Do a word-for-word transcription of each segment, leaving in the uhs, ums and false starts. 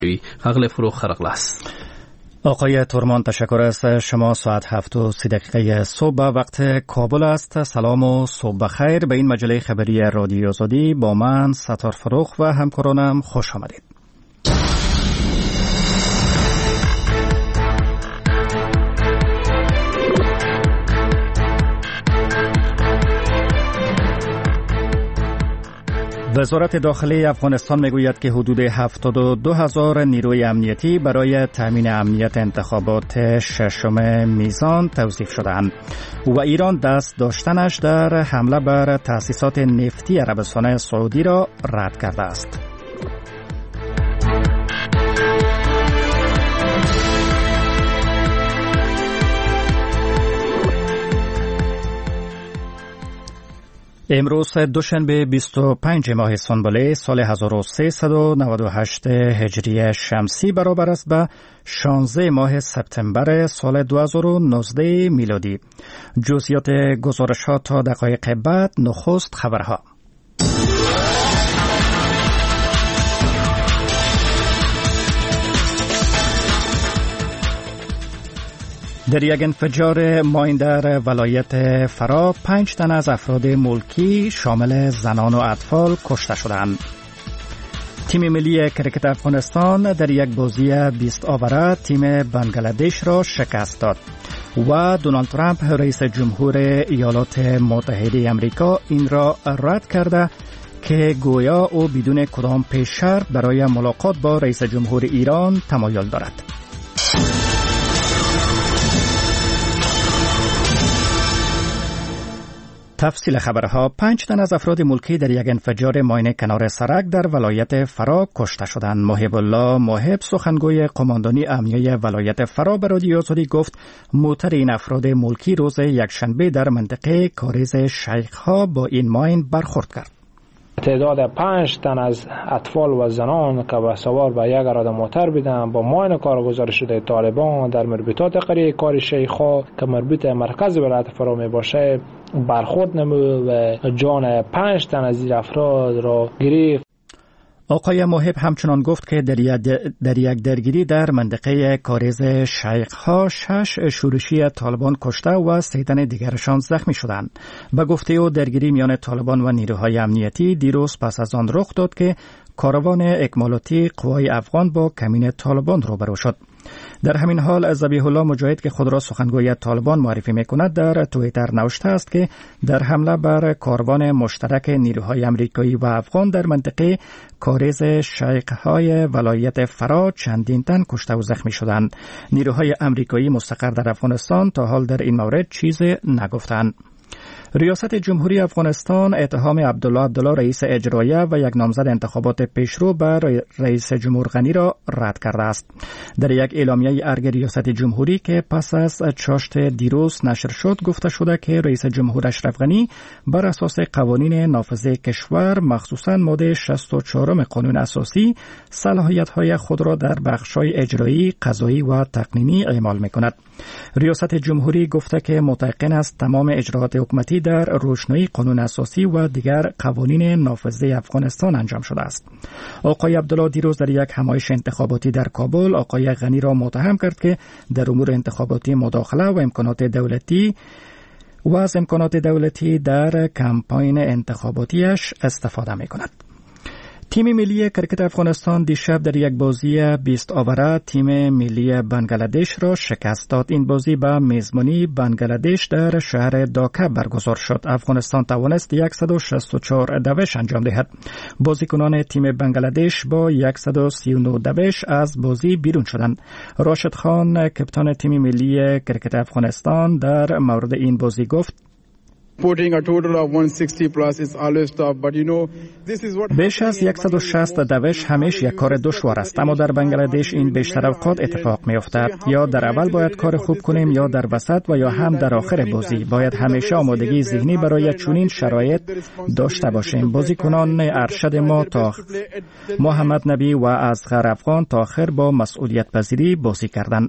خغل فروغ خرقلاس. آقای تورمان تشکر است. شما ساعت هفت و سی دقیقه صبح وقت کابل است. سلام و صبح بخیر به این مجله خبری رادیو آزادی. با من ستار فروغ و همکارانم خوش آمدید. وزارت داخلی افغانستان میگوید که حدود هفتاد و دو هزار نیروی امنیتی برای تامین امنیت انتخابات ششم میزان توظیف شدند و ایران دست داشتنش در حمله بر تأسیسات نفتی عربستان سعودی را رد کرده است. امروز دوشنبه بیست و پنج ماه سنبله سال هزار و سیصد و نود و هشت هجری شمسی برابر است به شانزده ماه سپتامبر سال دو هزار و نوزده میلادی. جزئیات گزارش ها تا دقایق بعد. نخست خبرها. در یک انفجار ماین در ولایت فرا پنج تن از افراد ملکی شامل زنان و اطفال کشته شدند. تیم ملی کرکت افغانستان در یک بازی بیست آوره تیم بنگلادش را شکست داد و دونالد ترامپ رئیس جمهور ایالات متحده آمریکا این را رد کرده که گویا او بدون کدام پیش شرط برای ملاقات با رئیس جمهور ایران تمایل دارد. تفصیل خبرها. پنج تن از افراد ملکی در یک انفجار ماین کنار سرک در ولایت فرا کشته شدند. محب الله محب سخنگوی قماندانی امنیه ولایت فرا به رادیو آزادی گفت موتر این افراد ملکی روز یکشنبه در منطقه کاریز شیخ‌ها با این ماین برخورد کرد. تعداد پنج تن از اطفال و زنان که به سوار به یک اراده موتر بودند با ماین کارگزار شده طالبان در مربوطات قریه کار شیخ‌ها که مربوط مرکز ولایت فرا می باشه برخورد نمود و جان پنج تن از این افراد را گرفت. آقای محب همچنان گفت که در یک در یک درگیری در منطقه کاریز شیخ‌ها شش شورشی طالبان کشته و سه تن دیگرشان زخمی شدند. به گفته او درگیری میان طالبان و نیروهای امنیتی دیروز پس از آن رخ داد که کاروان اکمالاتی قوای افغان با کمین طالبان روبرو شد. در همین حال ذبیح الله مجاهد که خود را سخنگوی طالبان معرفی میکند در توییتر نوشته است که در حمله بر کاروان مشترک نیروهای امریکایی و افغان در منطقه کاریز شیخ‌های ولایت فرا چندین تن کشته و زخمی شدند. نیروهای امریکایی مستقر در افغانستان تا حال در این مورد چیزی نگفتند. ریاست جمهوری افغانستان اتهام عبدالله عبدالله رئیس اجرایه و یک نامزد انتخابات پیشرو بر رئیس جمهور غنی را رد کرده است. در یک اعلامیه ارگ ریاست جمهوری که پس از چاشت دیروز نشر شد گفته شده که رئیس جمهور اشرف غنی بر اساس قوانین نافذه کشور مخصوصاً ماده شصت و چهار قانون اساسی صلاحیت‌های خود را در بخش‌های اجرایی، قضایی و تقنینی اعمال می‌کند. ریاست جمهوری گفته که متيقن است تمام اجراءات حکومتی در روشنایی قانون اساسی و دیگر قوانین نافذه افغانستان انجام شده است. آقای عبدالله دیروز در یک همایش انتخاباتی در کابل آقای غنی را متهم کرد که در امور انتخاباتی مداخله و امکانات دولتی و از امکانات دولتی در کمپاین انتخاباتیش استفاده می‌کند. تیم ملی کرکت افغانستان دیشب در یک بازی بیست آوره تیم ملی بنگلادش را شکست داد. این بازی به میزبانی بنگلادش در شهر داکا برگزار شد. افغانستان توانست صد و شصت و چهار دوش انجام دهد. بازیکنان تیم بنگلادش با صد و سی و نه دوش از بازی بیرون شدند. راشد خان کپتان تیم ملی کرکت افغانستان در مورد این بازی گفت Putting a total of one sixty plus is always tough, but you know this is what بیش از صد و شصت دوش همیشه یک کار دشوار است، اما در بنگلادش این بیشتر اوقات اتفاق می افتد. یا در اول باید کار خوب کنیم یا در وسط و یا هم در آخر بازی. باید همیشه آمادگی ذهنی برای چنین شرایط داشته باشیم. بازیکنان ارشد ما تا محمد نبی و اصغر افغان تا آخر با مسئولیت پذیری بازی کردند.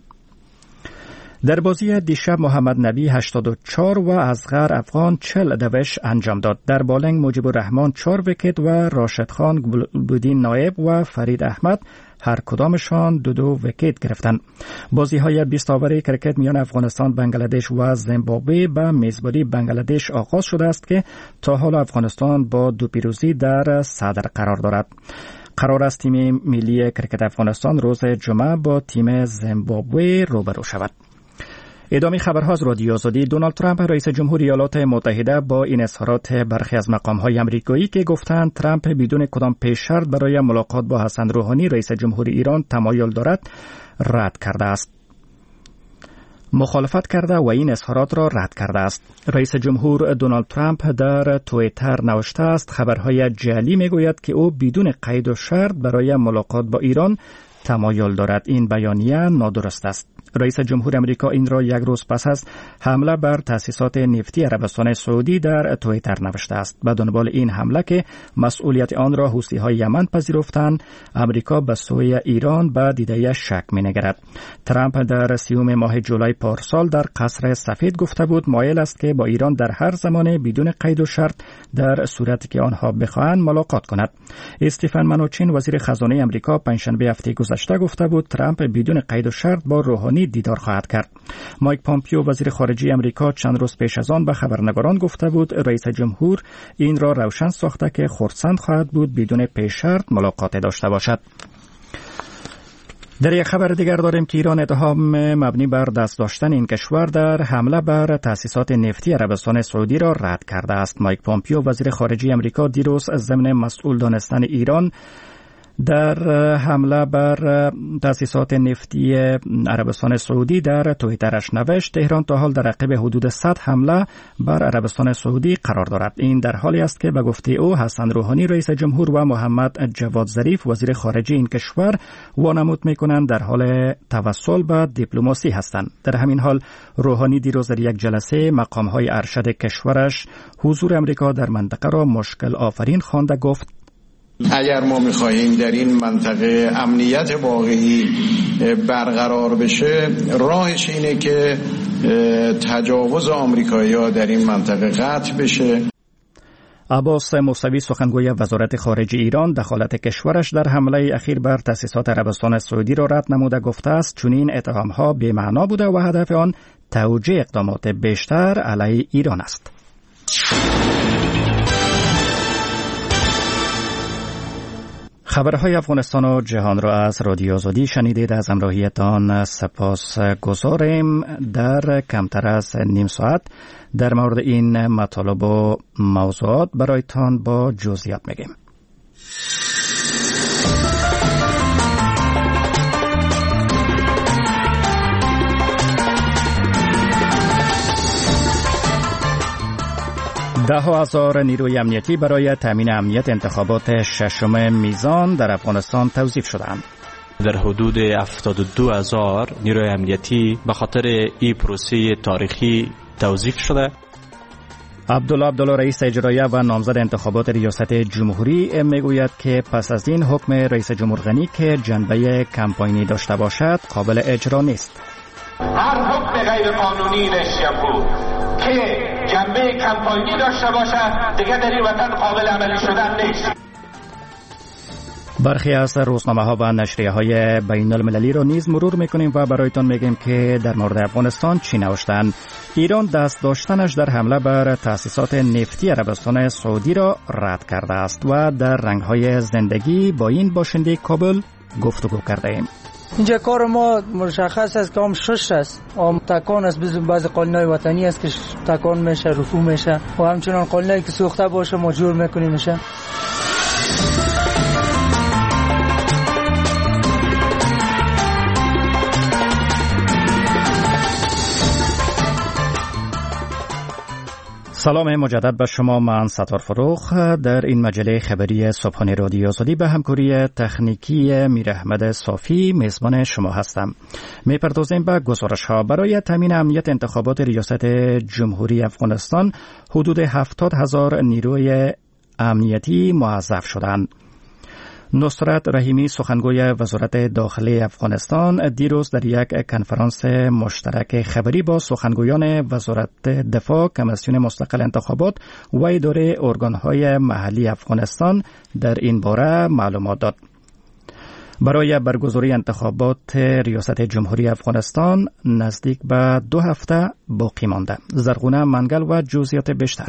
در بازی دیشب محمد نبی هشتاد و چهار و اصغر افغان چهل دوش انجام داد. در بالنگ مجیب الرحمن چهار ویکت و راشد خان، گلبدین نایب و فرید احمد هر کدامشان دو دو ویکت گرفتند. بازی‌های بیست اوری کرکت میان افغانستان، بنگلادش و زیمبابوه به میزبانی بنگلادش آغاز شده است که تا حال افغانستان با دو پیروزی در صدر قرار دارد. قرار است تیم ملی کرکت افغانستان روز جمعه با تیم زیمبابوه روبرو شود. ادامه خبرها از رادیو آزادی. دونالد ترامپ رئیس جمهور ایالات متحده با این اظهارات برخی از مقام‌های آمریکایی که گفتند ترامپ بدون کدام پیش شرط برای ملاقات با حسن روحانی رئیس جمهور ایران تمایل دارد رد کرده است. مخالفت کرده و این اظهارات را رد کرده است. رئیس جمهور دونالد ترامپ در توییتر نوشته است خبرهای جعلی میگوید که او بدون قید و شرط برای ملاقات با ایران تمایل دارد. این بیانیه نادرست است. رئیس جمهور امریکا این را یک روز پس از حمله بر تأسیسات نفتی عربستان سعودی در توییتر نوشته است. به دنبال این حمله که مسئولیت آن را حوثی‌های یمن پذیرفتند، امریکا به سوی ایران به دیده شک می‌نگرد. ترامپ در سیوم ماه جولای پارسال در قصر سفید گفته بود مایل است که با ایران در هر زمانه بدون قید و شرط در صورتی که آنها بخواهند ملاقات کند. استیفن منوچین وزیر خزانه امریکا پنجشنبه هفته گذشته گفته بود ترامپ بدون قید و شرط با روحانی دیدار خواهد کرد. مایک پامپیو وزیر خارجه امریکا چند روز پیش از آن به خبرنگاران گفته بود رئیس جمهور این را روشن ساخته که خرسند خواهد بود بدون پیش شرط ملاقات داشته باشد. در یک خبر دیگر داریم که ایران اتهام مبنی بر دست داشتن این کشور در حمله بر تأسیسات نفتی عربستان سعودی را رد کرده است. مایک پامپیو وزیر خارجه امریکا دیروز ضمن مسئول دانستن ایران در حمله بر تأسیسات نفتی عربستان سعودی در توییترش نوشت تهران تا حال در عقب حدود صد حمله بر عربستان سعودی قرار دارد. این در حالی است که به گفته او حسن روحانی رئیس جمهور و محمد جواد ظریف وزیر خارجه این کشور وانمود می‌کنند در حال توسل به دیپلماسی هستند. در همین حال روحانی دیروز در یک جلسه مقام‌های ارشد کشورش حضور امریکا در منطقه را مشکل آفرین خوانده گفت اگر ما می‌خواهیم در این منطقه امنیت واقعی برقرار بشه راهش اینه که تجاوز آمریکایی‌ها در این منطقه قطع بشه. عباس موسوی سخنگوی وزارت خارجه ایران دخالت کشورش در حمله اخیر بر تأسیسات عربستان سعودی را رد نموده گفته است چنین اتهام‌ها بی‌معنا بوده و هدف آن توجیه اقدامات بیشتر علیه ایران است. خبرهای افغانستان و جهان را از رادیو آزادی شنیدید. از همراهیتان سپاس گزاریم. در کمتر از نیم ساعت در مورد این مطالب و موضوعات برایتان با جزئیات میگیم. ده هزار نیروی امنیتی برای تامین امنیت انتخابات ششم میزان در افغانستان توظیف شدند. در حدود هفتاد و دو هزار نیروی امنیتی به خاطر این پروسه تاریخی توظیف شده. عبدالله عبدالله رئیس اجرایی و نامزد انتخابات ریاست جمهوری میگوید که پس از این حکم رئیس جمهور غنی که جنبه کمپاینی داشته باشد قابل اجرا نیست. هر حکم غیر قانونی رئیس جمهور که جنبه کمپاینی داشته باشد دیگه در این وطن قابل عملی شدن نیست. برخی از روزنامه ها و نشریه های بین المللی را نیز مرور میکنیم و برایتان میگیم که در مورد افغانستان چی نوشتند. ایران دست داشتنش در حمله بر تأسیسات نفتی عربستان سعودی را رد کرده است و در رنگ های زندگی با این باشنده کابل گفتگو کرده ایم. اینجا کار ما مشخص است که هم شش است، هم تکان است، بعضی قانونهای وطنی است که تکان میشه، رفو میشه و همچنان قانونهایی که سوخته باشه ما جور میکنیم میشه. سلام مجدد به شما. من ستار فروخ در این مجله خبری صبحانه رادیو آزادی به همکاری تکنیکی میر احمد صافی میزبان شما هستم. میپردازیم به گزارش ها. برای تامین امنیت انتخابات ریاست جمهوری افغانستان حدود هفتاد هزار نیروی امنیتی موظف شدند. نصرت رحیمی سخنگوی وزارت داخلی افغانستان دیروز در یک کنفرانس مشترک خبری با سخنگویان وزارت دفاع، کمیسیون مستقل انتخابات و اداره ارگانهای محلی افغانستان در این باره معلومات داد. برای برگزاری انتخابات ریاست جمهوری افغانستان نزدیک به دو هفته باقی مانده. زرغونه منگل و جزئیات بیشتر.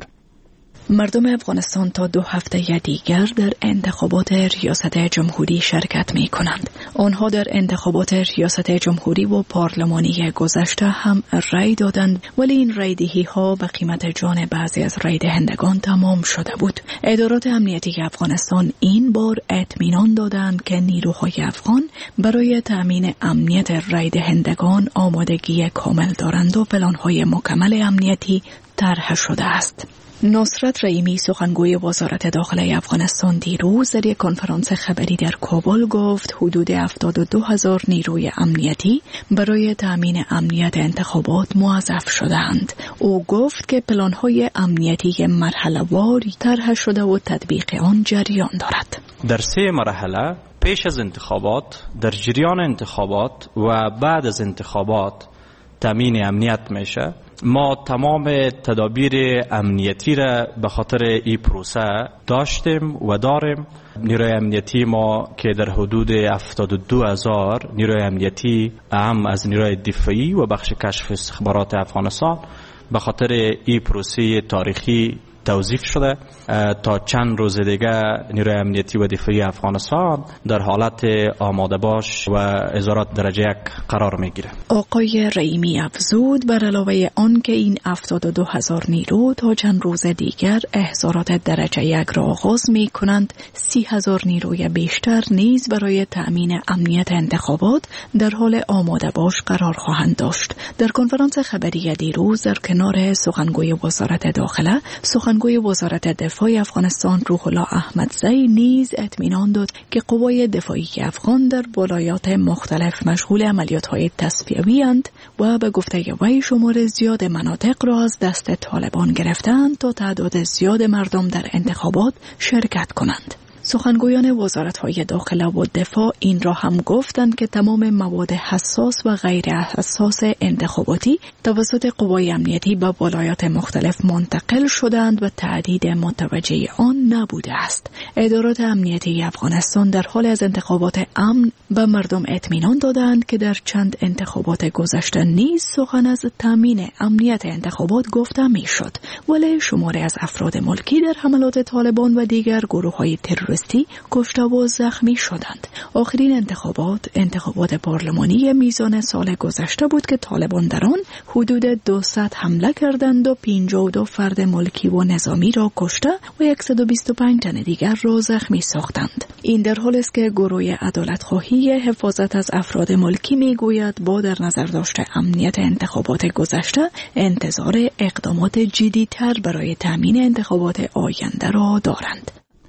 مردم افغانستان تا دو هفته دیگر در انتخابات ریاست جمهوری شرکت می کنند. آنها در انتخابات ریاست جمهوری و پارلمانی گذشته هم رای دادند، ولی این رای دهی ها به قیمت جان بعضی از رای دهندگان تمام شده بود. ادارات امنیتی افغانستان این بار اطمینان دادند که نیروهای افغان برای تامین امنیت رای دهندگان آمادگی کامل دارند و پلان‌های مکمل امنیتی طرح شده است. نصرت رحیمی سخنگوی وزارت داخله افغانستان دیروز در یک کنفرانس خبری در کابل گفت حدود هفتاد و دو هزار نیروی امنیتی برای تامین امنیت انتخابات موظف شدند. او گفت که پلان‌های امنیتی مرحله‌واری طرح شده و تطبیق آن جریان دارد. در سه مرحله پیش از انتخابات، در جریان انتخابات و بعد از انتخابات تامین امنیت میشه. ما تمام تدابیر امنیتی را به خاطر این پروسه داشتیم و داریم. نیروی امنیتی ما که در حدود هفتاد و دو هزار نیروی امنیتی اهم از نیروی دفاعی و بخش کشف استخبارات افغانستان به خاطر این پروسه تاریخی توظیف شده. تا چند روز دیگه نیروی امنیتی و دفاعی افغانستان در حالت آماده باش و ازارات درجه یک قرار میگیره. آقای رحیمی افزود بر علاوه آن که این هفتاد و دو هزار نیرو تا چند روز دیگر احضارات درجه یک را آغاز می کنند، سی هزار نیروی بیشتر نیز برای تأمین امنیت انتخابات در حال آماده باش قرار خواهند داشت. در کنفرانس خبری دیروز در کنار سخنگوی وزارت داخله، سخنگوی وزارت دفاع افغانستان روح الله احمدزی نیز اطمینان داد که قوای دفاعی افغان در ولایات مختلف مشغول عملیات‌های تصفیه‌ای اند و به گفته وی شمار زیاد مناطق را از دست طالبان گرفتند تا تعداد زیاد مردم در انتخابات شرکت کنند. سخنگویان وزارت‌های داخله و دفاع این را هم گفتند که تمام مواد حساس و غیر حساس انتخاباتی توسط قوای امنیتی به ولایات مختلف منتقل شدند و تعدید متوجه آن نبوده است. ادارات امنیتی افغانستان در حال از انتخابات امن به مردم اطمینان دادند که در چند انتخابات گذشته نیز سخن از تامین امنیت انتخابات گفته میشد، ولی شماری از افراد ملکی در حملات طالبان و دیگر گروه‌های تروریستی کشته و زخمی شدند. آخرین انتخابات انتخابات پارلمانی میزان سال گذشته بود که طالبان در آن حدود دویست حمله کردند و پنجاه و دو فرد ملکی و نظامی را کشته و صد و بیست و پنج تن دیگر را زخمی ساختند. این در حالی است که گروه عدالت‌خواهی حفاظت از افراد ملکی میگوید با در نظر داشته امنیت انتخابات گذشته انتظار اقدامات جدی‌تر برای تامین انتخابات آینده را دارند.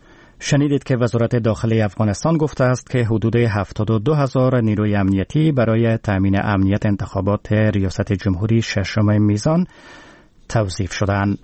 شنیدید که وزارت داخله افغانستان گفته است که حدود هفتاد و دو هزار نیروی امنیتی برای تامین امنیت انتخابات ریاست جمهوری ششم میزان توظیف شدند.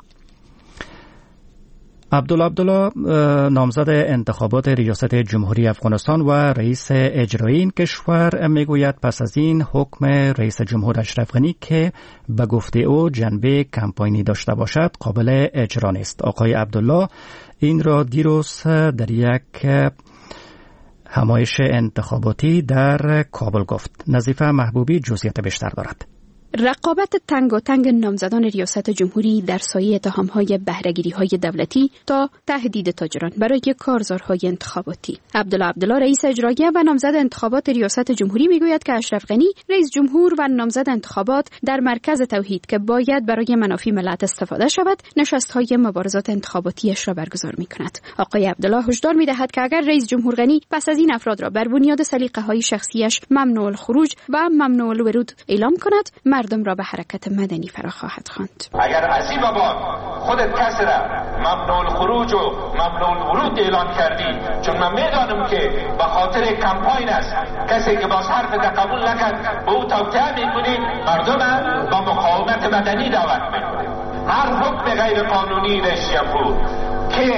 عبدالله عبدالله نامزد انتخابات ریاست جمهوری افغانستان و رئیس اجرایی این کشور میگوید پس از این حکم رئیس جمهور اشرف غنی که به گفته او جنبه کمپاینی داشته باشد قابل اجرا نیست. آقای عبدالله این را دیروز در یک همایش انتخاباتی در کابل گفت. نظیفه محبوبی جزئیات بیشتر دارد. رقابت تنگ و تنگ نامزدان ریاست جمهوری در سایه اتهام‌های بهره‌گیری‌های دولتی تا تهدید تاجران برای کارزارهای انتخاباتی. عبدالله عبدالله رئیس اجرایی و نامزد انتخابات ریاست جمهوری میگوید که اشرف غنی رئیس جمهور و نامزد انتخابات در مرکز توحید که باید برای منافع ملت استفاده شود نشست‌های مبارزات انتخاباتیش را برگزار می‌کند. آقای عبدالله هشدار می‌دهد که اگر رئیس جمهور غنی پس از این افراد را بر بنیاد سلیقه‌های شخصیش ممنوع الخروج و ممنوع الورود اعلام کند، مردم را به حرکت مدنی فرا خواهد خواند. اگر از این بابا خودت کسی را ممنوع الخروج و ممنوع الورود اعلان کردی، چون من میدانم که به خاطر کمپاین است، کسی که باز حرف را قبول نکرد به او توطئه میکنی، مردم با مقاومت مدنی دعوت میکنی. هر حکم غیر قانونی رئیس جمهور که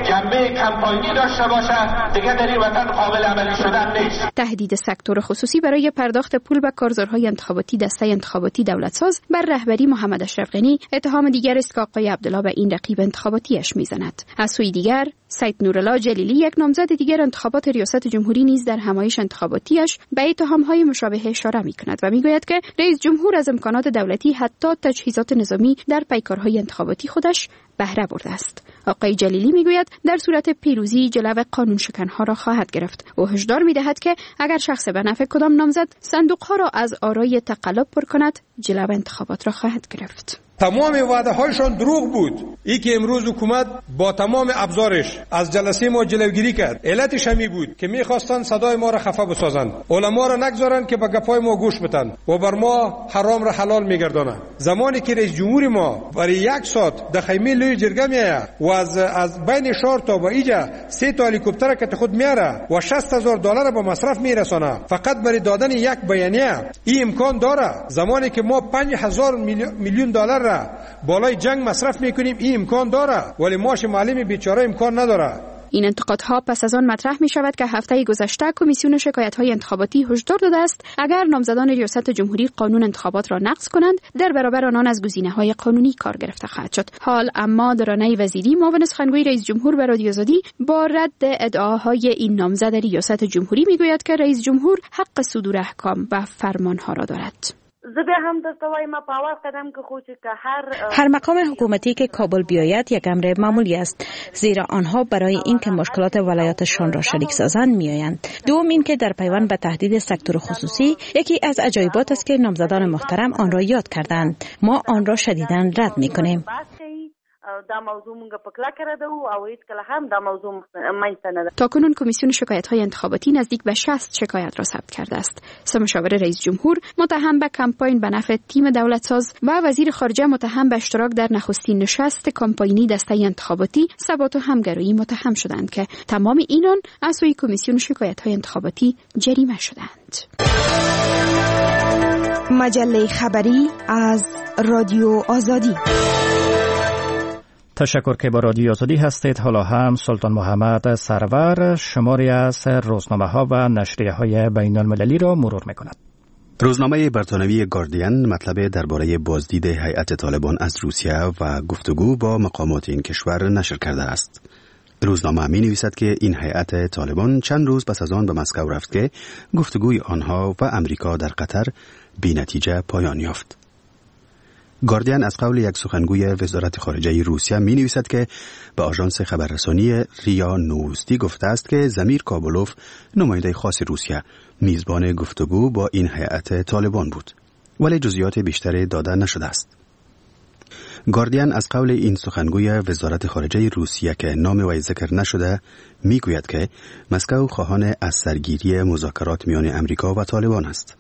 جنبه کمپاینی داشته باشه دیگه در این وطن قابل عملی شدن نیست. تهدید سکتور خصوصی برای پرداخت پول به کارزارهای انتخاباتی دسته انتخاباتی دولتساز بر رهبری محمد اشرف غنی اتهام دیگر است که آقای عبدالله به این رقیب انتخاباتیش میزند. از سوی دیگر سید نورالله جلیلی یک نامزد دیگر انتخابات ریاست جمهوری نیز در همایش انتخاباتیش به اتهام‌های مشابه اشاره می‌کند و می‌گوید که رئیس جمهور از امکانات دولتی حتی تجهیزات نظامی در پیکارهای انتخاباتی خودش بهره برده است. آقای جلیلی میگوید در صورت پیروزی جلو قانون شکنها را خواهد گرفت. او هشدار می‌دهد که اگر شخص به نفع کدام نامزد صندوق‌ها را از آرای تقلب پر کند، جلو انتخابات را خواهد گرفت. تمام وعده هایشان دروغ بود. ای که امروز حکومت با تمام ابزارش از جلسه ما جلوگیری کرد. علتش همی بود که میخواستن صدای ما را خفه بسازند، علما را نگذارند که به گپای ما گوش بدن و بر ما حرام را حلال میگردانند. زمانی که رئیس جمهور ما برای یک ساعت در خیمه لوی جرگه میآید و از از بین شهر تا با اینجا سه تا هلیکوپتر که خود میاره و شصت هزار دلار به مصرف میرسانه فقط برای دادن یک بیانیه، این امکان داره. زمانی که ما پنج هزار میلیون دلار را بالای جنگ مصرف میکنیم، این امکان داره، ولی ماش معلم بیچاره امکان نداره. این انتقادها پس از آن مطرح می شود که هفته گذشته کمیسیون شکایت‌های انتخاباتی هشدار داده است اگر نامزدان ریاست جمهوری قانون انتخابات را نقض کنند در برابر آنان از گزینه‌های قانونی کار گرفته خواهد شد. حال اما درانه وزیری معاون سخنگوی رئیس جمهور به رادیو آزادی با رد ادعاهای این نامزد ریاست جمهوری میگوید که رئیس جمهور حق صدور احکام و فرمانها را دارد. هر مقام حکومتی که کابل بیاید یک امر معمولی است، زیرا آنها برای اینکه مشکلات ولایتشان را شریک سازند میآیند. دوم اینکه در پیوند به تهدید سکتور خصوصی یکی از عجایبات است که نامزدان محترم آن را یاد کردند. ما آن را شدیداً رد میکنیم. دا موضوع مونږ په کلکه ردو او هیڅ کله هم دا موضوع منځته نه ده. تاکنون کمیسیون شکایت‌های انتخاباتی نزدیک به شصت شکایت را ثبت کرده است. سه مشاور رئیس جمهور متهم به کمپاین به نفع تیم دولتساز و وزیر خارجه متهم به اشتراک در نخستین نشست کمپاینی دسته انتخاباتی ثبات و همگرایی متهم شدند که تمام اینان از سوی کمیسیون شکایت‌های انتخاباتی جریمه شدند. مجله خبری از رادیو آزادی. تشکر که با رادیو آزادی هستید. حالا هم سلطان محمد سرور شماری از روزنامه ها و نشریه های بین المللی را مرور میکند. روزنامه برتانوی گاردین مطلب درباره بازدید هیئت طالبان از روسیه و گفتگو با مقامات این کشور نشر کرده است. روزنامه می نویسد که این هیئت طالبان چند روز پس از آن به مسکو رفت که گفتگوی آنها و امریکا در قطر بی نتیجه پایان یافت. گاردین از قول یک سخنگوی وزارت خارجه روسیه می نویسد که به آژانس خبررسانی ریا نوستی گفته است که زمیر کابلوف نماینده خاص روسیه میزبان گفتگو با این هیئت طالبان بود، ولی جزئیات بیشتری داده نشده است. گاردین از قول این سخنگوی وزارت خارجه روسیه که نام وی ذکر نشده می گوید که مسکو خواهان از سرگیری مذاکرات میان امریکا و طالبان است.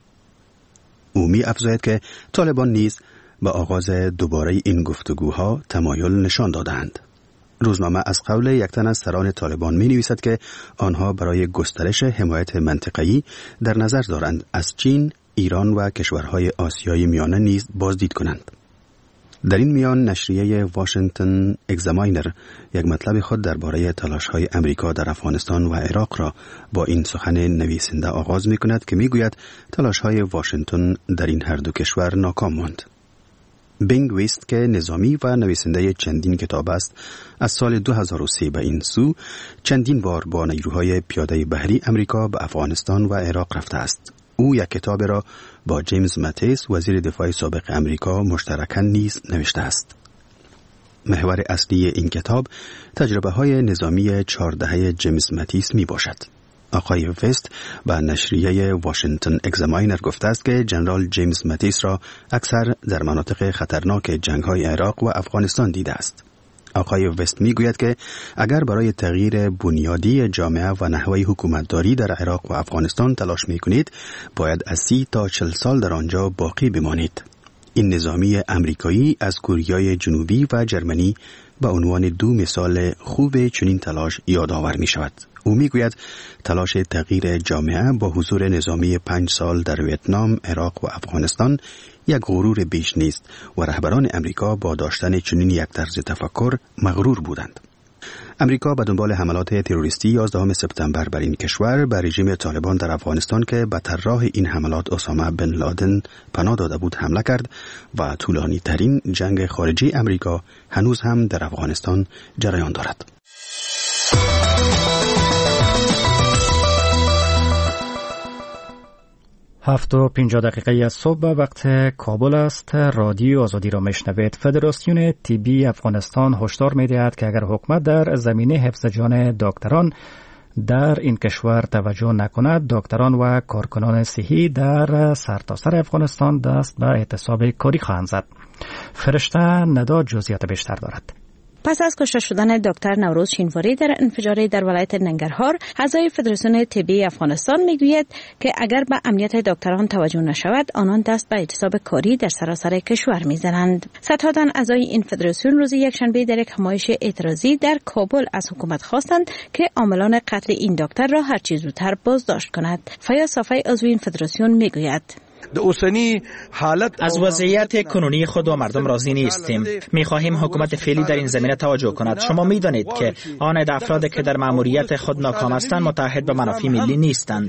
او می افزاید که طالبان نیز به آغاز دوباره این گفتگوها تمایل نشان دادند. روزنامه از قول یک تن از سران طالبان می نویسد که آنها برای گسترش حمایت منطقه‌ای در نظر دارند از چین، ایران و کشورهای آسیای میانه نیز بازدید کنند. در این میان نشریه واشنگتن اگزاماینر یک مطلب خود درباره تلاش‌های امریکا در افغانستان و عراق را با این سخن نویسنده آغاز می کند که می گوید تلاش‌های واشنگتن در این هر دو کشور ناکام ماند. بینگ ویست که نظامی و نویسنده چندین کتاب است، از سال دو هزار و سه به این سو چندین بار با نیروهای پیاده بحری امریکا به افغانستان و عراق رفته است. او یک کتاب را با جیمز ماتیس وزیر دفاع سابق امریکا مشترکاً نیز نوشته است. محور اصلی این کتاب تجربه های نظامی چهار دهه جیمز ماتیس می باشد. آقای وست و نشریه واشنگتن اگزاماینر گفته است که جنرال جیمز ماتیس را اکثر در مناطق خطرناک جنگ‌های عراق و افغانستان دیده است. آقای وست میگوید که اگر برای تغییر بنیادی جامعه و نحوه حکومتداری در عراق و افغانستان تلاش میکنید، باید از سی تا چل سال در آنجا باقی بمانید. این نظامی امریکایی از کوریای جنوبی و جرمنی به عنوان دو مثال خوب چنین تلاش یادآور می شود. او می گوید تلاش تغییر جامعه با حضور نظامی پنج سال در ویتنام، عراق و افغانستان یک غرور بیش نیست و رهبران امریکا با داشتن چنین یک طرز تفکر مغرور بودند. امریکا به دنبال حملات تروریستی یازدهم سپتامبر بر این کشور به رژیم طالبان در افغانستان که به طراح این حملات اسامه بن لادن پناه داده بود حمله کرد و طولانی ترین جنگ خارجی امریکا هنوز هم در افغانستان جریان دارد. هفت و پنجاه دقیقه از صبح وقت کابل است. رادیو آزادی را میشنوید. فدراسیون طبی افغانستان هشدار می‌دهد که اگر حکومت در زمینه حفظ جان دکتران در این کشور توجه نکند، دکتران و کارکنان صحی در سرتاسر افغانستان دست به اعتصاب کاری خواهند زد. فرشته ندا جزئیات بیشتر دارد. پس از کشته شدن دکتر نوروز شینواری در انفجاری در ولایت ننگرهار، اعضای فدراسیون طبی افغانستان میگوید که اگر به امنیت دکتران توجه نشود، آنان دست به اعتصاب کاری در سراسر کشور میزنند. صدها تن اعضای این فدراسیون روز یکشنبه در یک همایش اعتراضی در کابل از حکومت خواستند که عاملان قتل این دکتر را هر چه زودتر بازداشت کند. فیاض صافی عضو این فدراسیون میگوید: از وضعیت کنونی خود و مردم راضی نیستیم. می‌خواهیم حکومت فعلی در این زمینه توجه کند. شما می‌دانید که آن افرادی که در مأموریت خود ناکام هستند متحد به منافع ملی نیستند.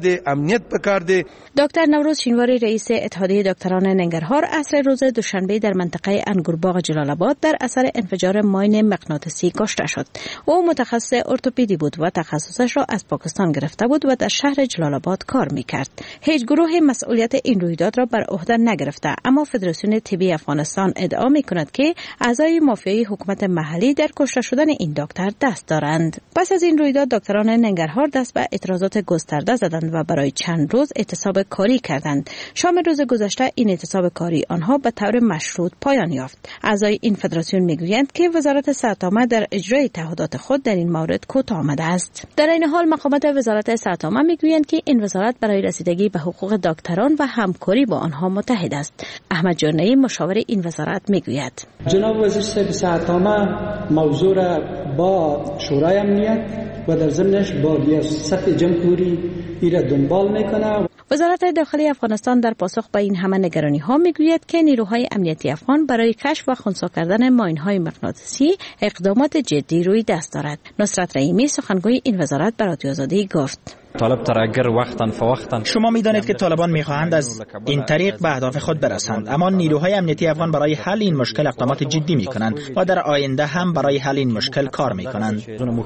دکتر نوروز شینواری رئیس اتحادیه دکتران ننگرهار عصر روز دوشنبه در منطقه انگورباغ جلال آباد در اثر انفجار ماین مغناطیسی کشته شد. او متخصص ارتوپدی بود و تخصصش را از پاکستان گرفته بود و در شهر جلال آباد کار می‌کرد. هیچ گروه مسئولیت این رویداد را بر عهده نگرفته، اما فدراسیون طبی افغانستان ادعا می‌کند که اعضای مافیای حکومت محلی در کشته شدن این دکتر دست دارند. پس از این رویداد دکتران ننگرهار دست به اعتراضات گسترده زدند و برای چند روز اعتصاب کاری کردند. شام روز گذشته این اعتصاب کاری آنها به طور مشروط پایان یافت. اعضای این فدراسیون میگویند که وزارت صحت عامه در اجرای تعهدات خود در این مورد کوتاه آمده است. در این حال مقامات وزارت صحت عامه میگویند که این وزارت برای رسیدگی به حقوق دکتران و همکاری با آنها متحد است. احمد جرنی مشاور این وزارت میگوید: جناب وزیر صحت عامه موضوع را با شورای امنیت و در ضمنش با ریاست جمهوری ایره دنبال میکنه. وزارت داخلی افغانستان در پاسخ به این همه نگرانی ها میگوید که نیروهای امنیتی افغان برای کشف و خنثی کردن ماین های مغناطیسی اقدامات جدی روی دست دارد. نصرت رحیمی سخنگوی این وزارت به رادیو آزادی گفت: طالب ترگر وقتاً فوقتاً. شما می‌دانید که طالبان می‌خواهند از این طریق به اهداف خود برسند، اما نیروهای امنیتی افغان برای حل این مشکل اقدامات جدی می‌کنند و در آینده هم برای حل این مشکل کار می‌کنند.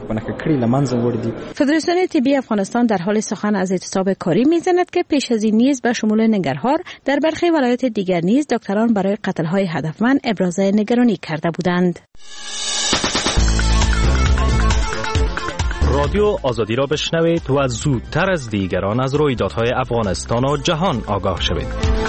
فدراسیون طبی افغانستان در حال سخن از اعتصاب کاری می‌زند که پیش از این نیز به شمول ننگرهار در برخی ولایات دیگر نیز دکتران برای قتل‌های هدفمند ابراز نگرانی کرده بودند. رادیو آزادی را بشنوید و زودتر از دیگران از رویدادهای افغانستان و جهان آگاه شوید.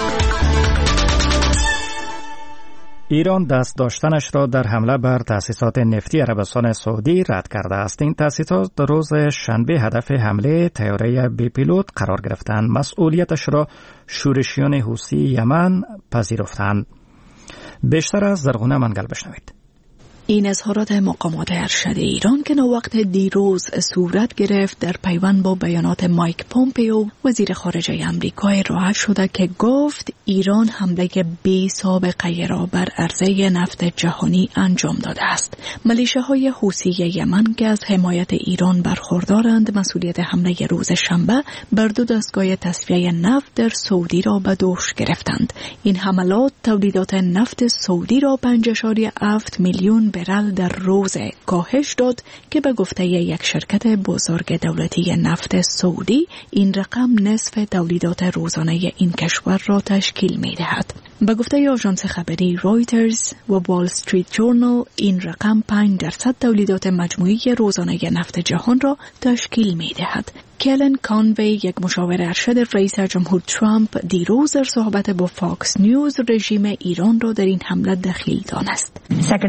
ایران دست داشتنش را در حمله بر تأسیسات نفتی عربستان سعودی رد کرده است. این تأسیسات در روز شنبه هدف حمله طیاره بی پیلوت قرار گرفتند. مسئولیتش را شورشیان حوثی یمن پذیرفتند. بیشتر از زرغونه منگل بشنوید. این اظهارات مقامات ارشد ایران که وقت دیروز صورت گرفت در پیوند با بیانات مایک پومپیو وزیر خارجه آمریکا ارائه شده که گفت ایران حمله بی سابقه را بر عرضه نفت جهانی انجام داده است. ملیشه‌های حوثی یمن که از حمایت ایران برخوردارند مسئولیت حمله روز شنبه بر دو دستگاه تصفیه نفت در سعودی را به دوش گرفتند. این حملات تولیدات نفت سعودی را پنج اشاریه هفت میلیون برل در روز کاهش داد که به گفته یک شرکت بزرگ دولتی نفت سعودی این رقم نصف تولیدات روزانه این کشور را تشکیل می دهد. به گفته آژانس خبری رویترز و وال استریت جورنال این رقم پنج درصد تولیدات مجموعی روزانه نفت جهان را تشکیل می دهد. کلن کانوی یک مشاور ارشد رئیس جمهور ترامپ دیروز در صحبت با فاکس نیوز رژیم ایران را در این حمله دخیل دانست.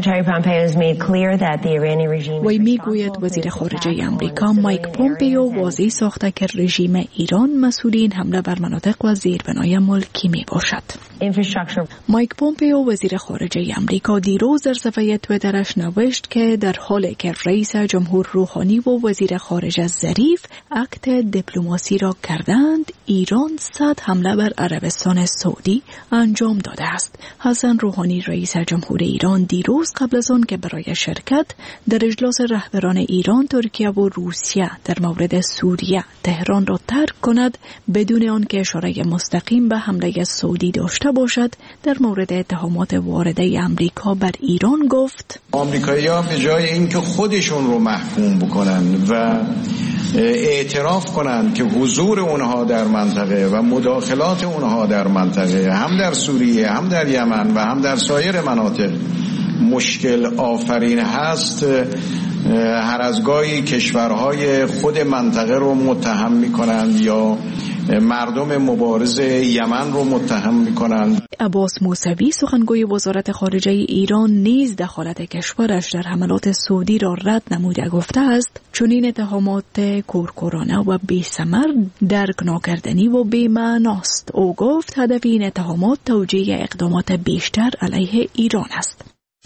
وی میگوید وزیر خارجه آمریکا مایک پومپیو واضح ساخته که رژیم ایران مسئول این حمله بر مناطق و زیربنای ملکی می باشد. مایک پومپیو وزیر خارجه آمریکا دیروز در صفحه توییترش نوشت که در حالی که رئیس جمهور روحانی و وزیر خارجه ظریف اکت اکت دیپلماسی را کردند، ایران صد حمله بر عربستان سعودی انجام داده است. حسن روحانی رئیس جمهور ایران دیروز قبل از آن که برای شرکت در اجلاس رهبران ایران، ترکیه و روسیه در مورد سوریه تهران را ترک کند بدون آنکه اشاره مستقیم به حمله سعودی داشته باشد، در مورد اتهامات وارده امریکا بر ایران گفت: آمریکایی‌ها به جای اینکه خودشون رو محکوم بکنن و اعتراف کنند که حضور اونها در منطقه و مداخلات اونها در منطقه هم در سوریه هم در یمن و هم در سایر مناطق مشکل آفرین هست، هر از گاهی کشورهای خود منطقه رو متهم می‌کنند یا مردم مبارز یمن رو متهم می‌کنند. عباس موسوی سخنگوی وزارت خارجه ایران نیز دخالت کشورش در حملات سعودی را رد نموده گفته است چنین اتهامات کورکورانه و بی‌ثمر، درک ناکردنی و بی‌معناست. او گفت هدف این اتهامات توجیه اقدامات بیشتر علیه ایران است.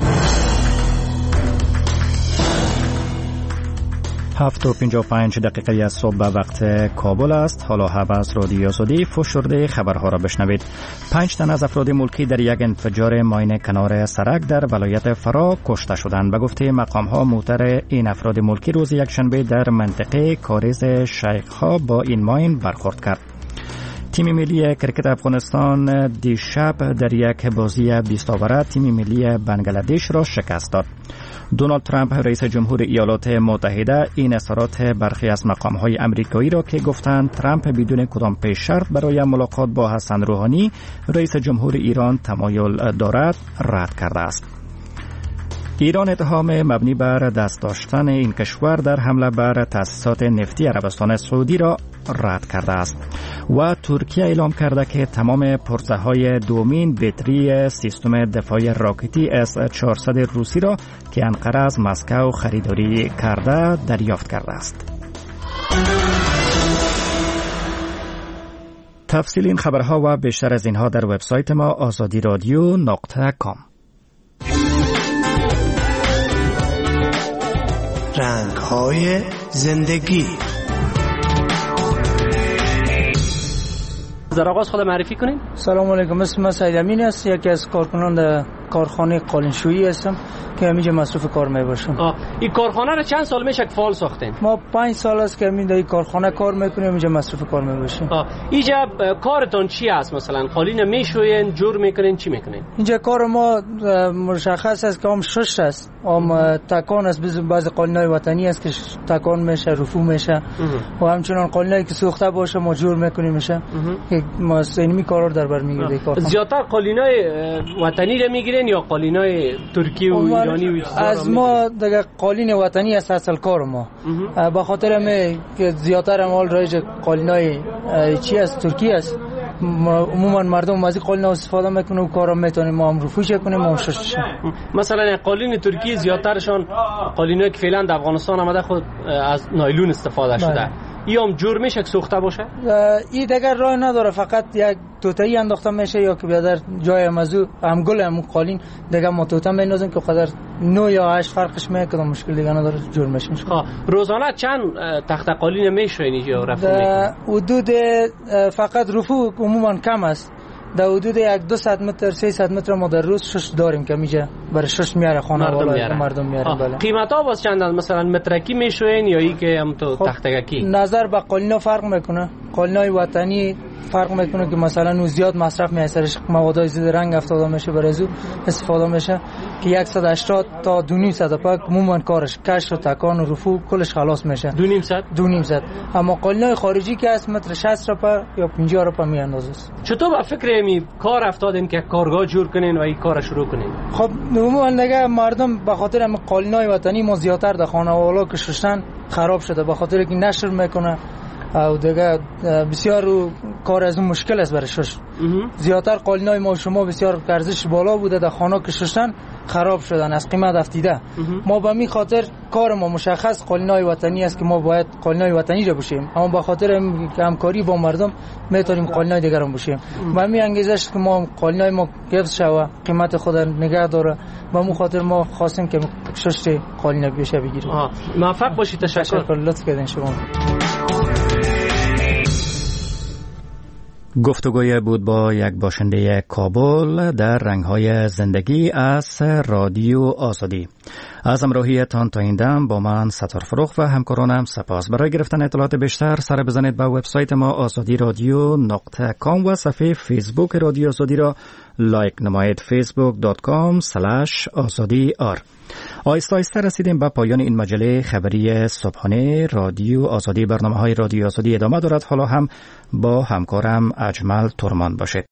هفت و پنجاه و پنج دقیقه از صبح به وقت کابل است. حالا هم از رادیو آزادی فشرده خبرها را بشنوید. پنج تن از افراد ملکی در یک انفجار ماین کنار سرک در ولایت فرا کشته شدند. به گفته مقام ها، موتر این افراد ملکی روز یکشنبه در منطقه کاریز شیخ‌ها با این ماین برخورد کرد. تیم ملی کرکت افغانستان دیشب در یک بازی بیست اوره تیم ملی بنگلادش را شکست داد. دونالد ترامپ رئیس جمهور ایالات متحده این اظهارات برخی از مقام‌های آمریکایی را که گفتند ترامپ بدون کدام پیش شرط برای ملاقات با حسن روحانی رئیس جمهور ایران تمایل دارد رد کرده است. ایران اتهام مبنی بر دست داشتن این کشور در حمله بر تأسیسات نفتی عربستان سعودی را رد کرده است و ترکیه اعلام کرده که تمام پرزه‌های دومین بطری سیستم دفاعی راکتی اس چهارصد روسی را که انقره از مسکو خریداری کرده دریافت کرده است. تفصیل این خبرها و بیشتر از اینها در وبسایت ما آزادی رادیو نقطه کام. رنگ‌های زندگی. در آغاز خود معرفی کنین. سلام علیکم، اسمم سعید امین است، یکی از کارکنان در کارخانه قالینشویی هستم که همینجا مصروف کار میباشم. این کارخانه رو چند سال میشه که فعال ساختین؟ ما پنج سال است که همین در این کارخانه کار میکنیم، اینجا مصروف کار میباشیم. اینجا کارتون چی است؟ مثلا قالین میشوین، جور میکنین، چی میکنین؟ اینجا کار ما مشخص است که هم شش است، هم تکان است، بعضی قالینای وطنی است که تکان میشه، رفو میشه و همچنان قالینایی که سوخته باشه ما جور میکنیم میشه که ما اینمی کارا در بر میگیره. کار زیاتر قالینای وطنی رو میگیرین یا قالینای ترکی و ایرانی و از ما دیگه قالین وطنی است اصل کار ما. به خاطر همه که زیاتر مال رایج قالینای چی است ترکی است، عموما مردم از این قالین استفاده میکنه و کارا میتونیم ما هم رفوش کنیم ما شش. مثلا قالین ترکی زیاترشان قالینایی که فعلا در افغانستان آمده خود از نایلون استفاده شده. یا هم جور میشه که سوخته باشه؟ این دیگر راه نداره، فقط یک توتایی انداخته میشه یا که بیادر جای مزو هم گل هم قالین دیگه ما توتا میندازیم که قدر نو یا هشت فرقش میکنه، مشکل دیگه نداره، جور میشه. روزانه چند تخت قالین میشه اینجا رفو میکنه؟ حدود فقط رفو عموما کم است، در حدود یک دو صد متر سه صد متر ما در روز شش داریم که میجه برای شش میاره خانه والا مردم میاره. بله. قیمت ها باز چند است؟ مثلا مترکی میشوین یا ای که هم تو تختگکی؟ نظر به قالین فرق میکنه. قالینای وطنی فرق میکنه که مثلا اون زیاد مصرف میسرش، موادای ضد رنگ افتاده میشه برای زو استفاده میشه که صد و هشتاد تا دو و نیم صد پاک عموما کارش کش و تکان و رفو کلش خلاص میشه. دو و نیم صد دو و نیم صد. اما قالینای خارجی که است متر شصت روپا یا پنجاه روپا میاندازه. چطور با فکر می کار افتادین که کارگاه جور کنین و این کار شروع کنین؟ خب عموما دیگه مردم به خاطر هم قالینای وطنی ما زیاتر در خانه والا که ششتن خراب شده، به خاطر که نشر میکنه او دیگه بسیار کار از اون مشکل است برای شش. زیاتر قالینای ما شما بسیار ارزش بالا بوده، در خانه که ششتن خراب شدن، از قیمت افتیده. ما به می خاطر کار ما مشخص قالینای وطنی است که ما باید قالینای وطنی را بشیم، اما به خاطر همکاری با مردم میتونیم قالینای دیگر را بشیم. و می انگیزش که ما قالینای ما حفظ شوه، قیمت خود نگه داره، به مو خاطر ما خواستیم که شش قالین بیشه بگیریم. موفق باشید. تشکر. لطف کردین شما. گفتگوی بود با یک باشنده کابل در رنگهای زندگی از رادیو آزادی. از همراهیتان تا این دم با من ستار فروخ و همکارانم سپاس. برای گرفتن اطلاعات بیشتر سر بزنید به وبسایت ما آزادی رادیو نقطه کام و صفحه فیسبوک رادیو آزادی را لایک نمایید. فیسبوک دات کام اسلش آزادی آر. آیسته آیسته رسیدیم به پایان این مجله خبری صبحانه رادیو آزادی. برنامه های رادیو آزادی ادامه دارد. حالا هم با همکارم اجمل ترمان باشید.